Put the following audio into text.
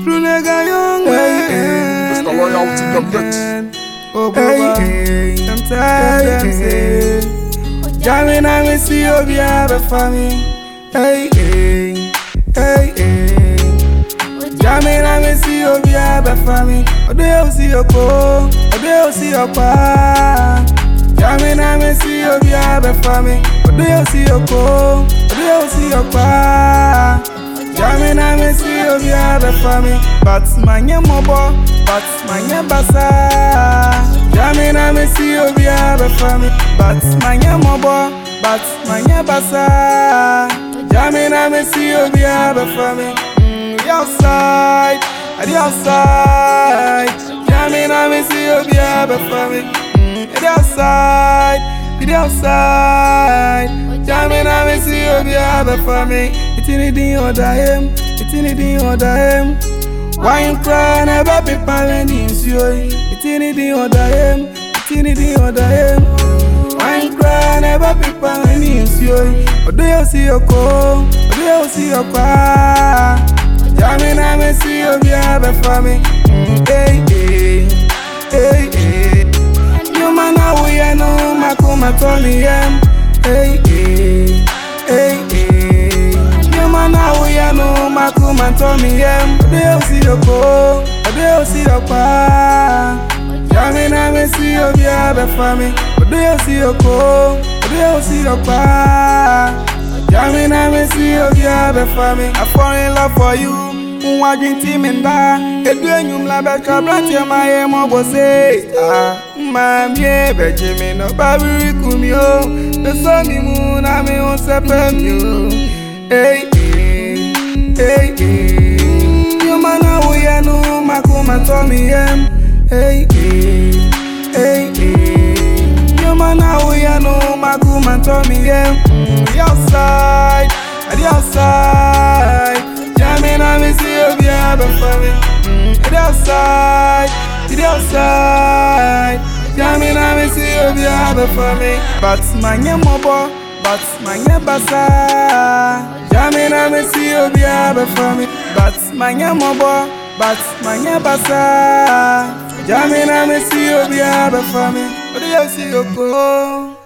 Blue nigga young Mr. Loyalty the mix. Hey, sometimes them say Jamming I me see you be a family. Hey, Jamming I me see you be a family. Ode o see your ko, ode o see your pa. Jamming I me see you be a family. Ode o see your ko, ode o see your pa. Jamming I me see you be a family. But my name mobo, but my name basa. Jamming I me see you be a family. But my name mobo, but my name basa. Jamming I me see you be a family. The outside, at the outside. Jamming I me see you be a family. The outside, the outside. Jamming I me see you be a family. It's in the other him, it's in the other him. Why you cry? Never be parling you. It's in the other him, it's in the other him. Why you cry? Never be parling you. Or do you see your co? Or do you see your car? Jamming I me see you be a family. Hey, you man now we are no makuma Tony M. Hey, you man now we are no makuma Tony M. They see your co, they see your pa. Jamming I me see you be a family. They see your co, they see your pa. Jamming I me see you be a family. I fall in love for you. Mwagin team in da, edwenyum la beka brant ya maye mo say. Mamie bejimi no babiri kumio. The sunny moon I me on sepem you. Hey, you man we are no makuma Tommy M. Hey, you man we are no makuma Tommy M. The outside, the outside. Jamming I me see you be a family. The outside, the outside. Jamming I me see you be a family. But my name mobo, but my name basa. Jamming I me see you be a family. But my name mobo, but my name basa. Jamming I me see you be a family. What do you see you go?